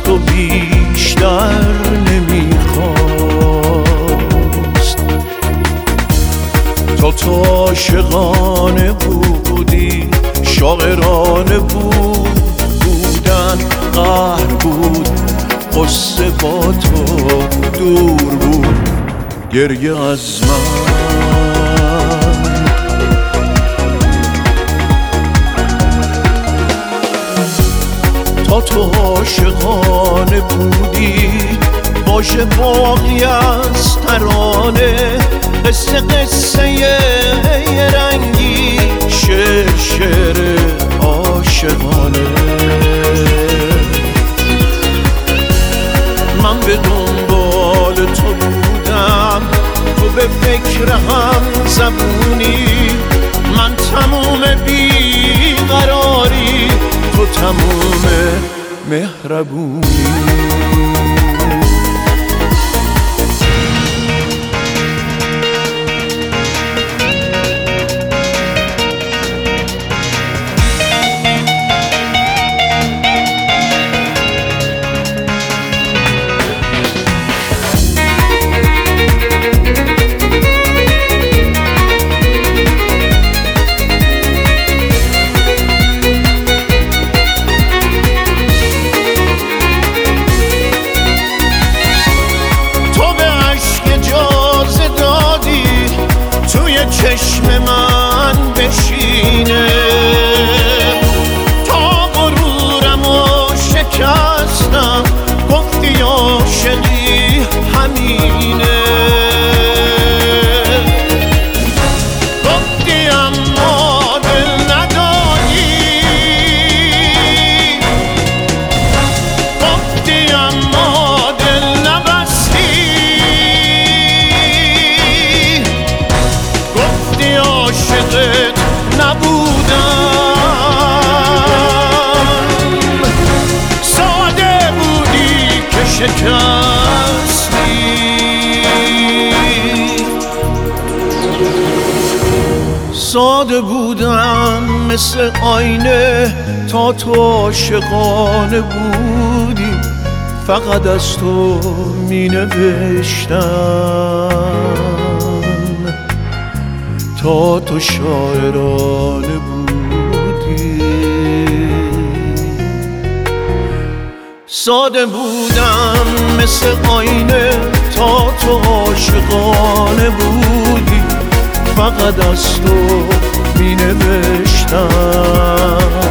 تو بیشتر نمیخواست. تو عاشقانه بودی، شاعرانه بودن، قهر بود، قصه با تو دور بود، گریه از من. تو عاشقانه بودی، باشه باقی از ترانه، قصه قصه یه رنگی، شعر شعر عاشقانه. من به دنبال تو بودم، تو به فکر هم زبونی، من تموم بیقراری، تو تموم مهربونی. چشم من بشینه تا غرورمو شکستم، گفتی عاشقی همینه، گفتی اما دل نداری، گفتی اما دل نبستی، عاشقت نبودم، ساده بودی که شکستی. ساده بودم مثل آینه تا تو عاشقانه بودی، فقط از تو می نوشتم تا تو شاعرانه بودی. ساده بودم مثل آینه تا تو عاشقانه بودی، فقط از تو می نوشتم